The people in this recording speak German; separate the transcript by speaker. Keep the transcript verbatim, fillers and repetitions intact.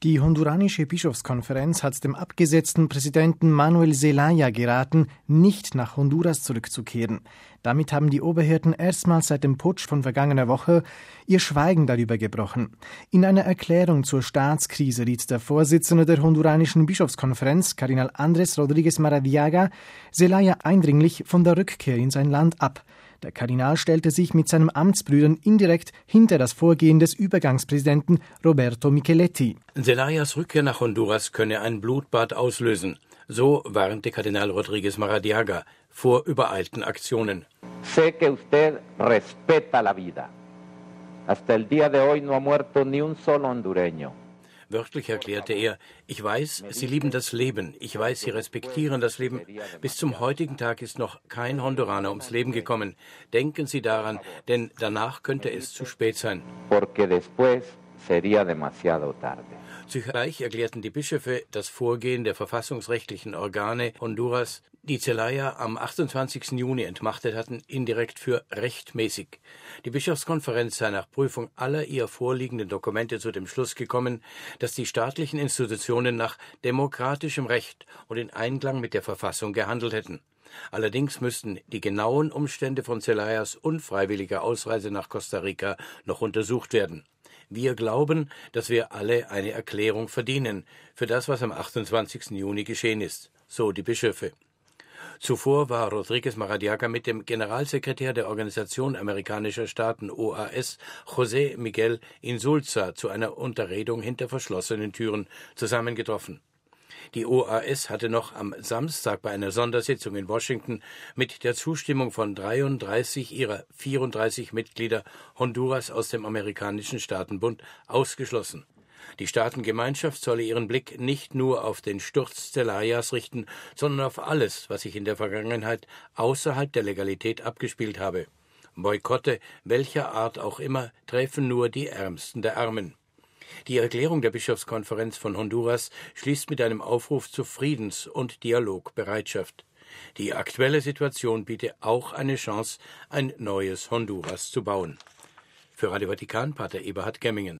Speaker 1: Die honduranische Bischofskonferenz hat dem abgesetzten Präsidenten Manuel Zelaya geraten, nicht nach Honduras zurückzukehren. Damit haben die Oberhirten erstmals seit dem Putsch von vergangener Woche ihr Schweigen darüber gebrochen. In einer Erklärung zur Staatskrise riet der Vorsitzende der honduranischen Bischofskonferenz, Kardinal Andrés Rodríguez Maradiaga, Zelaya eindringlich von der Rückkehr in sein Land ab. Der Kardinal stellte sich mit seinen Amtsbrüdern indirekt hinter das Vorgehen des Übergangspräsidenten Roberto Micheletti.
Speaker 2: Zelayas Rückkehr nach Honduras könne ein Blutbad auslösen. So warnte Kardinal Rodríguez Maradiaga vor übereilten Aktionen.
Speaker 3: Sé que usted respeta la vida. Hasta el día de hoy no ha muerto ni un solo hondureño.
Speaker 2: Wörtlich erklärte er, ich weiß, Sie lieben das Leben, ich weiß, Sie respektieren das Leben. Bis zum heutigen Tag ist noch kein Honduraner ums Leben gekommen. Denken Sie daran, denn danach könnte es zu spät sein.
Speaker 3: Porque después sería demasiado tarde.
Speaker 2: Zugleich erklärten die Bischöfe das Vorgehen der verfassungsrechtlichen Organe Honduras, die Zelaya am achtundzwanzigsten Juni entmachtet hatten, indirekt für rechtmäßig. Die Bischofskonferenz sei nach Prüfung aller ihr vorliegenden Dokumente zu dem Schluss gekommen, dass die staatlichen Institutionen nach demokratischem Recht und in Einklang mit der Verfassung gehandelt hätten. Allerdings müssten die genauen Umstände von Zelayas unfreiwilliger Ausreise nach Costa Rica noch untersucht werden. Wir glauben, dass wir alle eine Erklärung verdienen für das, was am achtundzwanzigsten Juni geschehen ist, so die Bischöfe. Zuvor war Rodríguez Maradiaga mit dem Generalsekretär der Organisation amerikanischer Staaten O A S, José Miguel Insulza, zu einer Unterredung hinter verschlossenen Türen zusammengetroffen. Die O A S hatte noch am Samstag bei einer Sondersitzung in Washington mit der Zustimmung von dreiunddreißig ihrer vierunddreißig Mitglieder Honduras aus dem amerikanischen Staatenbund ausgeschlossen. Die Staatengemeinschaft solle ihren Blick nicht nur auf den Sturz Zelayas richten, sondern auf alles, was sich in der Vergangenheit außerhalb der Legalität abgespielt habe. Boykotte, welcher Art auch immer, treffen nur die Ärmsten der Armen. Die Erklärung der Bischofskonferenz von Honduras schließt mit einem Aufruf zu Friedens- und Dialogbereitschaft. Die aktuelle Situation biete auch eine Chance, ein neues Honduras zu bauen. Für Radio Vatikan, Pater Eberhard Gemmingen.